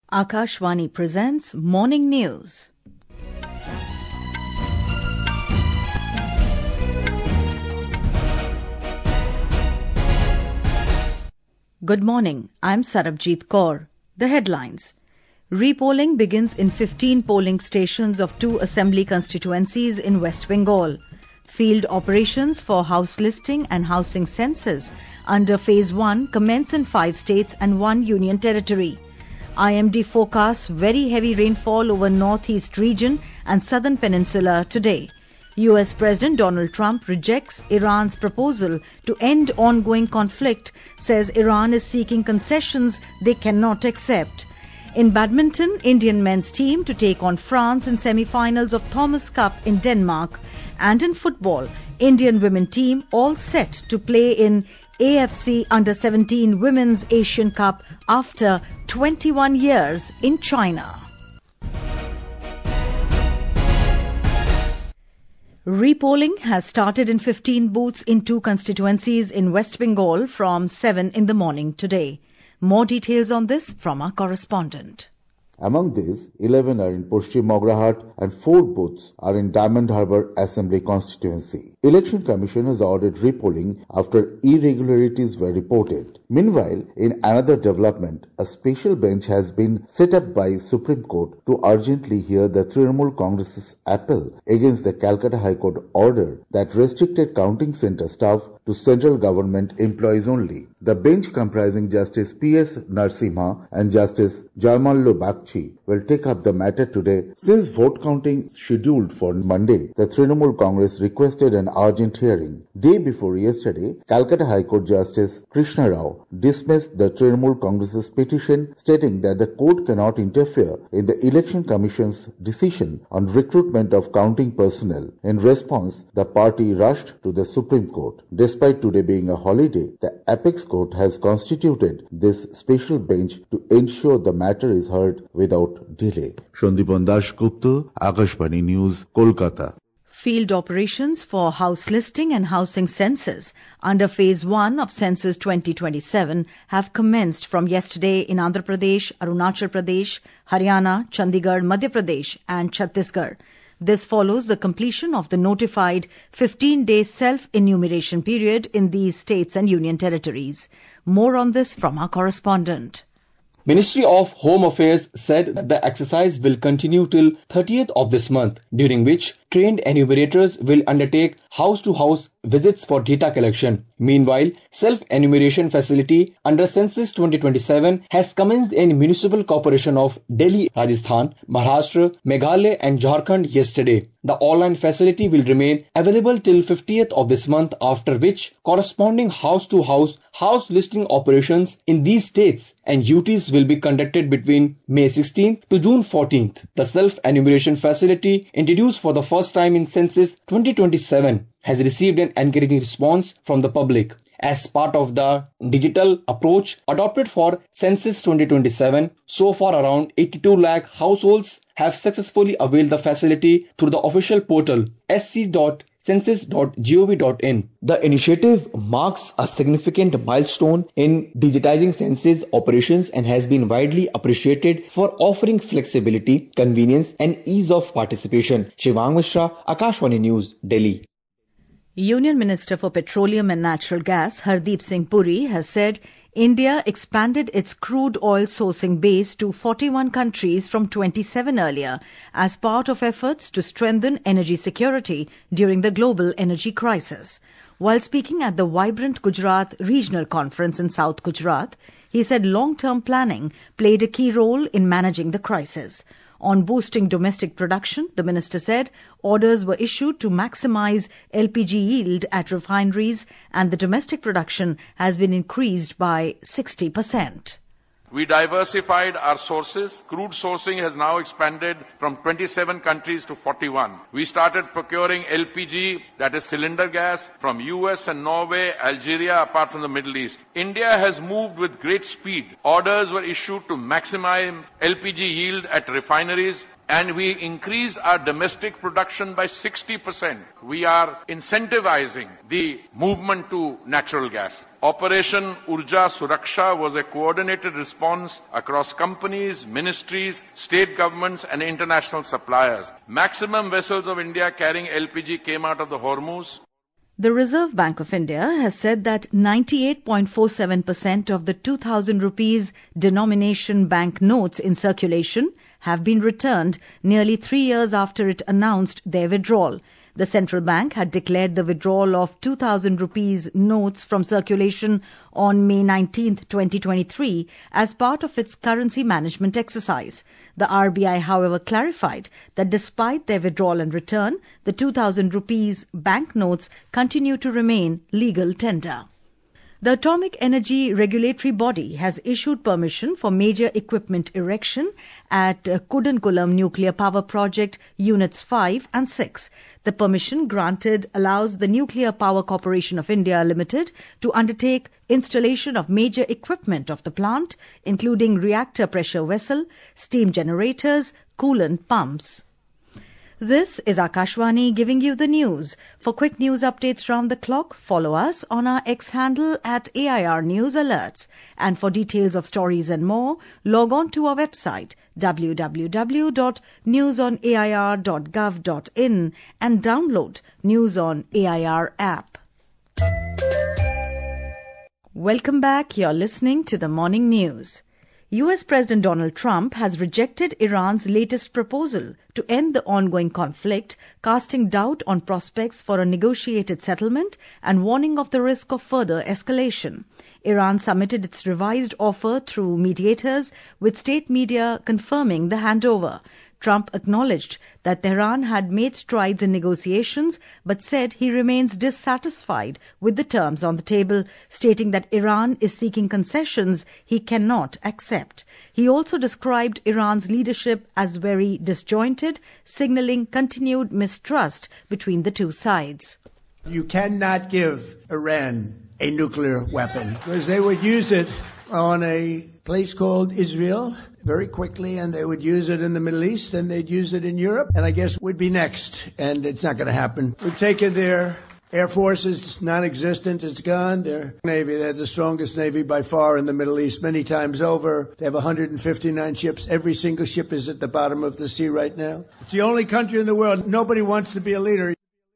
Akashvani presents Morning News. Good morning. I'm Sarabjit Kaur. The headlines. Repolling begins in 15 polling stations of 2 assembly constituencies in West Bengal. Field operations for house listing and housing census under Phase 1 commence in 5 states and 1 union territory. IMD forecasts very heavy rainfall over northeast region and southern peninsula today. US President Donald Trump rejects Iran's proposal to end ongoing conflict, says Iran is seeking concessions they cannot accept. In badminton, Indian men's team to take on France in semi-finals of Thomas Cup in Denmark. And in football, Indian women team all set to play in AFC Under-17 Women's Asian Cup after 21 years in China. Repolling has started in 15 booths in 2 constituencies in West Bengal from 7 in the morning today. More details on this from our correspondent. Among these, 11 are in Paschim Mograhat and 4 booths are in Diamond Harbour Assembly constituency. Election Commission has ordered repolling after irregularities were reported. Meanwhile, in another development, a special bench has been set up by Supreme Court to urgently hear the Trinamool Congress's appeal against the Calcutta High Court order that restricted counting centre staff to central government employees only. The bench comprising Justice P.S. Narasimha and Justice Jaimallo Bagchi will take up the matter today. Since vote counting is scheduled for Monday, the Trinamool Congress requested an urgent hearing. Day before yesterday, Calcutta High Court Justice Krishna Rao dismissed the Trinamool Congress's petition, stating that the court cannot interfere in the Election Commission's decision on recruitment of counting personnel. In response, the party rushed to the Supreme Court. Despite today being a holiday, the Apex Court has constituted this special bench to ensure the matter is heard without delay. Shandipan Dasgupta, Akashvani News, Kolkata. Field operations for house listing and housing census under Phase 1 of Census 2027 have commenced from yesterday in Andhra Pradesh, Arunachal Pradesh, Haryana, Chandigarh, Madhya Pradesh and Chhattisgarh. This follows the completion of the notified 15-day self-enumeration period in these states and union territories. More on this from our correspondent. Ministry of Home Affairs said that the exercise will continue till 30th of this month, during which trained enumerators will undertake house-to-house visits for data collection. Meanwhile, self-enumeration facility under Census 2027 has commenced in Municipal Corporation of Delhi, Rajasthan, Maharashtra, Meghalaya and Jharkhand yesterday. The online facility will remain available till 50th of this month, after which corresponding house-to-house house listing operations in these states and UTs will be conducted between May 16th to June 14th. The self-enumeration facility, introduced for the first time in Census 2027, has received an encouraging response from the public. As part of the digital approach adopted for Census 2027, so far around 82 lakh households have successfully availed the facility through the official portal sc.census.gov.in. The initiative marks a significant milestone in digitizing census operations and has been widely appreciated for offering flexibility, convenience and ease of participation. Shivang Mishra, Akashvani News, Delhi. Union Minister for Petroleum and Natural Gas, Hardeep Singh Puri, has said India expanded its crude oil sourcing base to 41 countries from 27 earlier as part of efforts to strengthen energy security during the global energy crisis. While speaking at the vibrant Gujarat Regional Conference in South Gujarat, he said long-term planning played a key role in managing the crisis. On boosting domestic production, the minister said orders were issued to maximize LPG yield at refineries and the domestic production has been increased by 60%. We diversified our sources. Crude sourcing has now expanded from 27 countries to 41. We started procuring LPG, that is cylinder gas, from US and Norway, Algeria, apart from the Middle East. India has moved with great speed. Orders were issued to maximize LPG yield at refineries and we increased our domestic production by 60%. We are incentivizing the movement to natural gas. Operation Urja Suraksha was a coordinated response across companies, ministries, state governments and international suppliers. Maximum vessels of India carrying LPG came out of the Hormuz. The Reserve Bank of India has said that 98.47% of the 2,000 rupees denomination bank notes in circulation have been returned nearly 3 years after it announced their withdrawal. The central bank had declared the withdrawal of 2,000 rupees notes from circulation on May 19, 2023 as part of its currency management exercise. The RBI, however, clarified that despite their withdrawal and return, the 2,000 rupees banknotes continue to remain legal tender. The Atomic Energy Regulatory Body has issued permission for major equipment erection at Kudankulam Nuclear Power Project Units 5 and 6. The permission granted allows the Nuclear Power Corporation of India Limited to undertake installation of major equipment of the plant, including reactor pressure vessel, steam generators, coolant pumps. This is Akashvani giving you the news. For quick news updates round the clock, follow us on our X handle at AIR News Alerts. And for details of stories and more, log on to our website www.newsonair.gov.in and download News on AIR app. Welcome back. You're listening to the Morning News. US President Donald Trump has rejected Iran's latest proposal to end the ongoing conflict, casting doubt on prospects for a negotiated settlement and warning of the risk of further escalation. Iran submitted its revised offer through mediators, with state media confirming the handover. Trump acknowledged that Tehran had made strides in negotiations, but said he remains dissatisfied with the terms on the table, stating that Iran is seeking concessions he cannot accept. He also described Iran's leadership as very disjointed, signaling continued mistrust between the two sides. You cannot give Iran a nuclear weapon because they would use it on a place called Israel very quickly, and they would use it in the Middle East, and they'd use it in Europe, and I guess would be next, and it's not going to happen. We've taken their Air Force is non-existent, it's gone. Their Navy, they had the strongest Navy by far in the Middle East many times over. They have 159 ships. Every single ship is at the bottom of the sea right now. It's the only country in the world. Nobody wants to be a leader.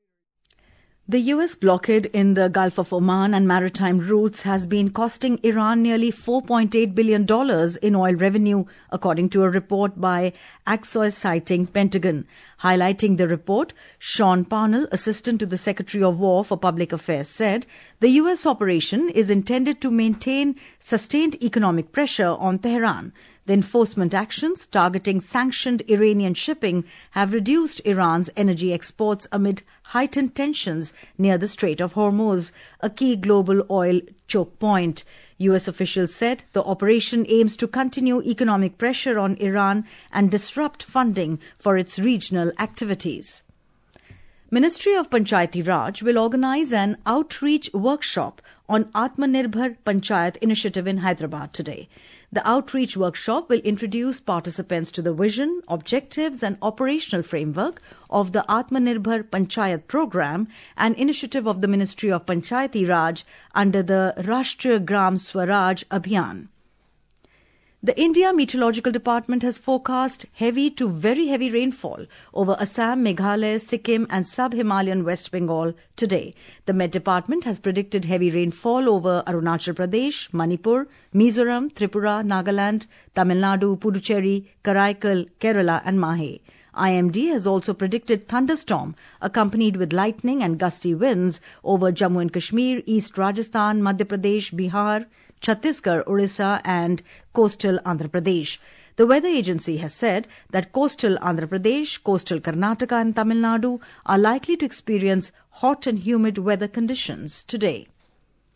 The U.S. blockade in the Gulf of Oman and maritime routes has been costing Iran nearly $4.8 billion in oil revenue, according to a report by Axios citing Pentagon. Highlighting the report, Sean Parnell, assistant to the Secretary of War for Public Affairs, said the U.S. operation is intended to maintain sustained economic pressure on Tehran. The enforcement actions targeting sanctioned Iranian shipping have reduced Iran's energy exports amid heightened tensions near the Strait of Hormuz, a key global oil choke point. U.S. officials said the operation aims to continue economic pressure on Iran and disrupt funding for its regional activities. Ministry of Panchayati Raj will organize an outreach workshop on Atmanirbhar Panchayat initiative in Hyderabad today. The outreach workshop will introduce participants to the vision, objectives and operational framework of the Atmanirbhar Panchayat program, an initiative of the Ministry of Panchayati Raj under the Rashtriya Gram Swaraj Abhiyan. The India Meteorological Department has forecast heavy to very heavy rainfall over Assam, Meghalaya, Sikkim and sub-Himalayan West Bengal today. The Met Department has predicted heavy rainfall over Arunachal Pradesh, Manipur, Mizoram, Tripura, Nagaland, Tamil Nadu, Puducherry, Karaikal, Kerala and Mahe. IMD has also predicted thunderstorm accompanied with lightning and gusty winds over Jammu and Kashmir, East Rajasthan, Madhya Pradesh, Bihar, Chhattisgarh, Orissa and coastal Andhra Pradesh. The weather agency has said that coastal Andhra Pradesh, coastal Karnataka and Tamil Nadu are likely to experience hot and humid weather conditions today.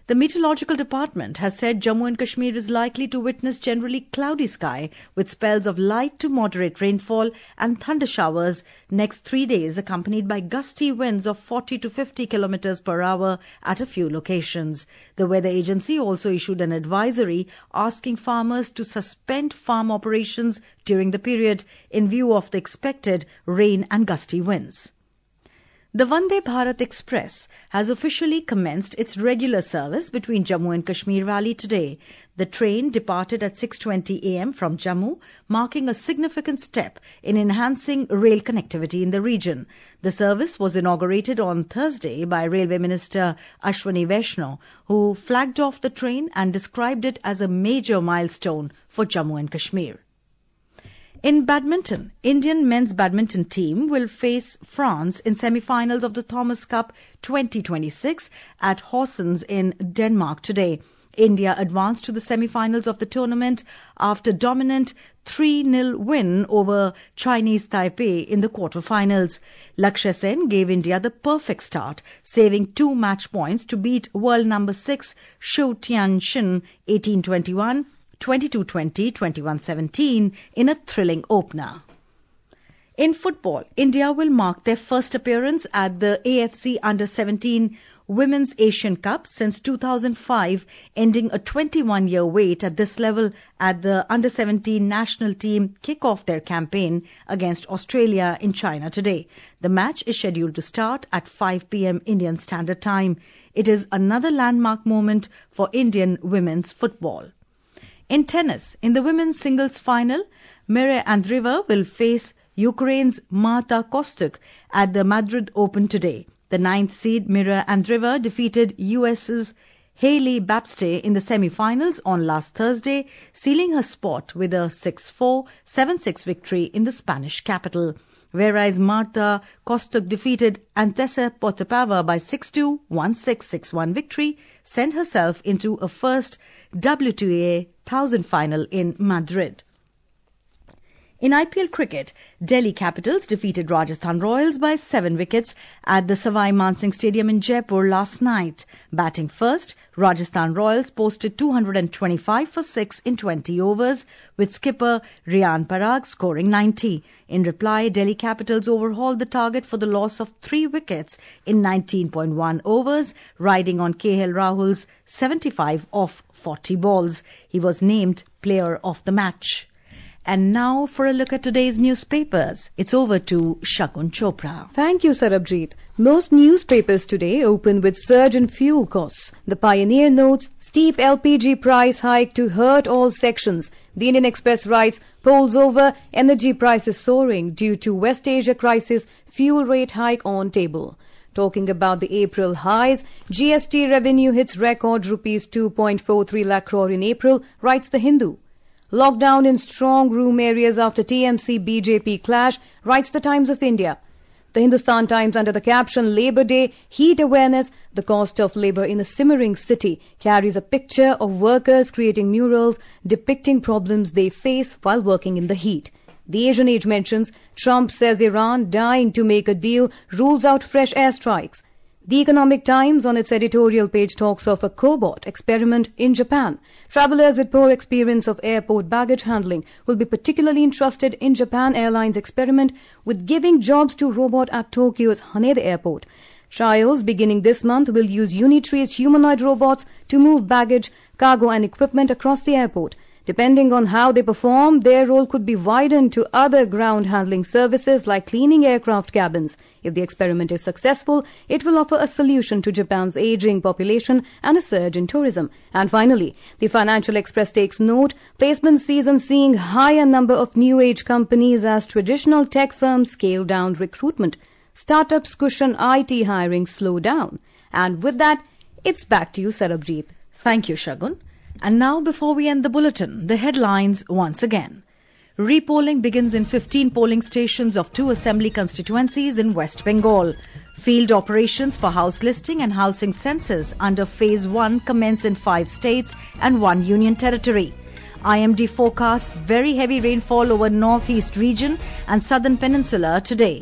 The Meteorological Department has said Jammu and Kashmir is likely to witness generally cloudy sky with spells of light to moderate rainfall and thunder showers next 3 days, accompanied by gusty winds of 40 to 50 kilometers per hour at a few locations. The weather agency also issued an advisory asking farmers to suspend farm operations during the period in view of the expected rain and gusty winds. The Vande Bharat Express has officially commenced its regular service between Jammu and Kashmir Valley today. The train departed at 6:20 a.m. from Jammu, marking a significant step in enhancing rail connectivity in the region. The service was inaugurated on Thursday by Railway Minister Ashwani Vaishnaw, who flagged off the train and described it as a major milestone for Jammu and Kashmir. In badminton, Indian men's badminton team will face France in semi-finals of the Thomas Cup 2026 at Horsens in Denmark today. India advanced to the semi-finals of the tournament after dominant 3-0 win over Chinese Taipei in the quarter-finals. Lakshya Sen gave India the perfect start, saving 2 match points to beat world number 6 Shu Tianxin 18-21, 22-20, 21-17 in a thrilling opener. In football, India will mark their first appearance at the AFC Under-17 Women's Asian Cup since 2005, ending a 21-year wait at this level at the Under-17 national team kick off their campaign against Australia in China today. The match is scheduled to start at 5 p.m. Indian Standard Time. It is another landmark moment for Indian women's football. In tennis, in the women's singles final, Mira Andreeva will face Ukraine's Marta Kostyuk at the Madrid Open today. The 9th seed Mira Andreeva defeated US's Hailey Babstay in the semi-finals on last Thursday, sealing her spot with a 6-4, 7-6 victory in the Spanish capital. Whereas Marta Kostyuk defeated Antesa Potapova by 6-2, 1-6, 6-1 victory, sent herself into a first WTA 1000 final in Madrid. In IPL cricket, Delhi Capitals defeated Rajasthan Royals by 7 wickets at the Savai Mansingh Stadium in Jaipur last night. Batting first, Rajasthan Royals posted 225 for 6 in 20 overs, with skipper Riyan Parag scoring 90. In reply, Delhi Capitals overhauled the target for the loss of 3 wickets in 19.1 overs, riding on KL Rahul's 75 off 40 balls. He was named Player of the Match. And now for a look at today's newspapers. It's over to Shagun Chopra. Thank you, Sarabjit. Most newspapers today open with surge in fuel costs. The Pioneer notes steep LPG price hike to hurt all sections. The Indian Express writes polls over, energy prices soaring due to West Asia crisis, fuel rate hike on table. Talking about the April highs, GST revenue hits record rupees 2.43 lakh crore in April, writes The Hindu. Lockdown in strong room areas after TMC-BJP clash, writes the Times of India. The Hindustan Times under the caption Labour Day, Heat Awareness, the cost of labour in a simmering city, carries a picture of workers creating murals depicting problems they face while working in the heat. The Asian Age mentions Trump says Iran dying to make a deal, rules out fresh airstrikes. The Economic Times on its editorial page talks of a cobot experiment in Japan. Travellers with poor experience of airport baggage handling will be particularly interested in Japan Airlines' experiment with giving jobs to robot at Tokyo's Haneda Airport. Trials beginning this month will use Unitrace humanoid robots to move baggage, cargo and equipment across the airport. Depending on how they perform, their role could be widened to other ground handling services like cleaning aircraft cabins. If the experiment is successful, it will offer a solution to Japan's aging population and a surge in tourism. And finally, the Financial Express takes note, placement season seeing higher number of new age companies as traditional tech firms scale down recruitment. Startups cushion IT hiring slow down. And with that, it's back to you, Sarabjit. Thank you, Shagun. And now, before we end the bulletin, the headlines once again. Repolling begins in 15 polling stations of 2 assembly constituencies in West Bengal. Field operations for house listing and housing census under Phase 1 commence in 5 states and 1 union territory. IMD forecasts very heavy rainfall over northeast region and southern peninsula today.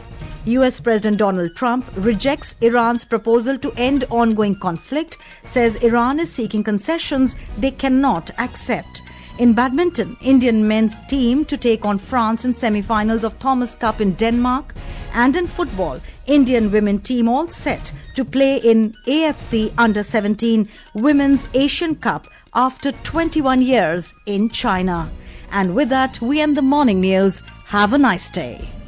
US President Donald Trump rejects Iran's proposal to end ongoing conflict, says Iran is seeking concessions they cannot accept. In badminton, Indian men's team to take on France in semi-finals of Thomas Cup in Denmark. And in football, Indian women team all set to play in AFC Under-17 Women's Asian Cup after 21 years in China. And with that, we end the morning news. Have a nice day.